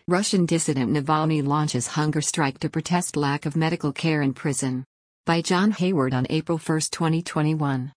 Russian dissident Navalny launches hunger strike to protest lack of medical care in prison. By John Hayward on April 1, 2021.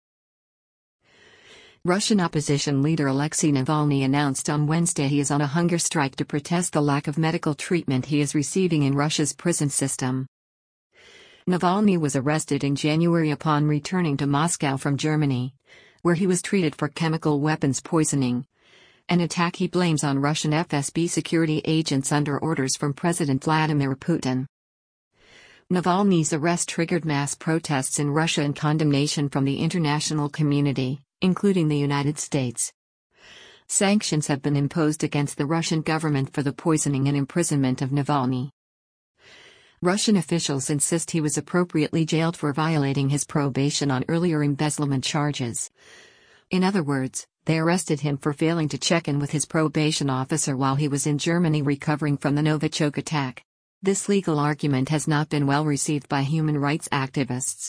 Russian opposition leader Alexei Navalny announced on Wednesday he is on a hunger strike to protest the lack of medical treatment he is receiving in Russia's prison system. Navalny was arrested in January upon returning to Moscow from Germany, where he was treated for chemical weapons poisoning, an attack he blames on Russian FSB security agents under orders from President Vladimir Putin. Navalny's arrest triggered mass protests in Russia and condemnation from the international community, including the United States. Sanctions have been imposed against the Russian government for the poisoning and imprisonment of Navalny. Russian officials insist he was appropriately jailed for violating his probation on earlier embezzlement charges. In other words, they arrested him for failing to check in with his probation officer while he was in Germany recovering from the Novichok attack. This legal argument has not been well received by human rights activists.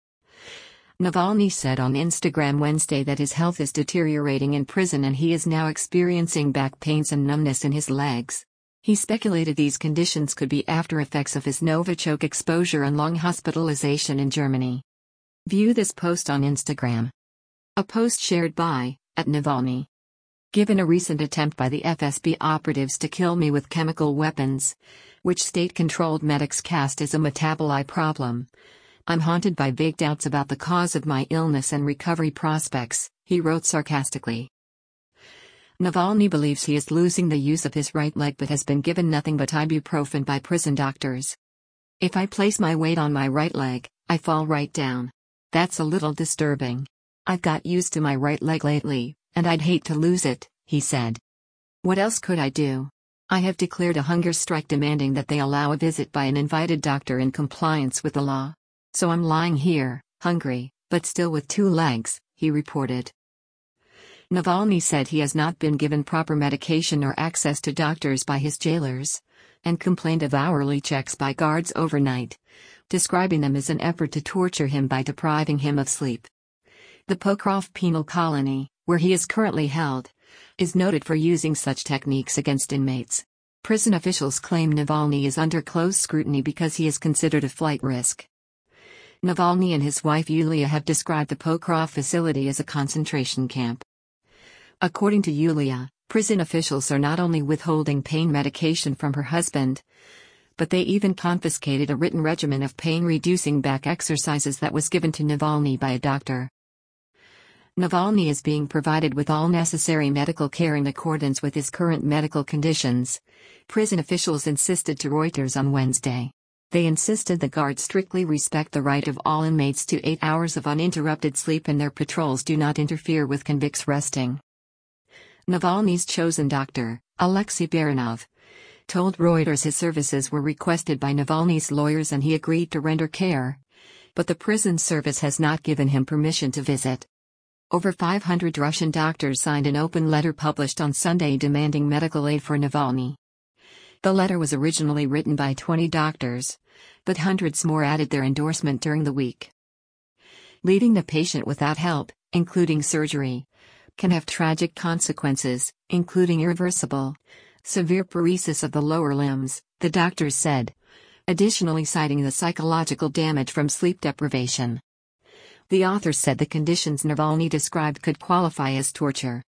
Navalny said on Instagram Wednesday that his health is deteriorating in prison and he is now experiencing back pains and numbness in his legs. He speculated these conditions could be after effects of his Novichok exposure and long hospitalization in Germany. View this post on Instagram. A post shared by @Navalny. Given a recent attempt by the FSB operatives to kill me with chemical weapons, which state-controlled medics cast as a metabolite problem, I'm haunted by vague doubts about the cause of my illness and recovery prospects, he wrote sarcastically. Navalny believes he is losing the use of his right leg but has been given nothing but ibuprofen by prison doctors. If I place my weight on my right leg, I fall right down. That's a little disturbing. I've got used to my right leg lately, and I'd hate to lose it, he said. What else could I do? I have declared a hunger strike demanding that they allow a visit by an invited doctor in compliance with the law. So I'm lying here, hungry, but still with two legs, he reported. Navalny said he has not been given proper medication or access to doctors by his jailers, and complained of hourly checks by guards overnight, describing them as an effort to torture him by depriving him of sleep. The Pokrov penal colony, where he is currently held, is noted for using such techniques against inmates. Prison officials claim Navalny is under close scrutiny because he is considered a flight risk. Navalny and his wife Yulia have described the Pokrov facility as a concentration camp. According to Yulia, prison officials are not only withholding pain medication from her husband, but they even confiscated a written regimen of pain-reducing back exercises that was given to Navalny by a doctor. Navalny is being provided with all necessary medical care in accordance with his current medical conditions, prison officials insisted to Reuters on Wednesday. They insisted the guards strictly respect the right of all inmates to 8 hours of uninterrupted sleep and their patrols do not interfere with convicts resting. Navalny's chosen doctor, Alexei Baranov, told Reuters his services were requested by Navalny's lawyers and he agreed to render care, but the prison service has not given him permission to visit. Over 500 Russian doctors signed an open letter published on Sunday demanding medical aid for Navalny. The letter was originally written by 20 doctors, but hundreds more added their endorsement during the week. Leaving the patient without help, including surgery, can have tragic consequences, including irreversible, severe paresis of the lower limbs, the doctors said, additionally citing the psychological damage from sleep deprivation. The authors said the conditions Navalny described could qualify as torture.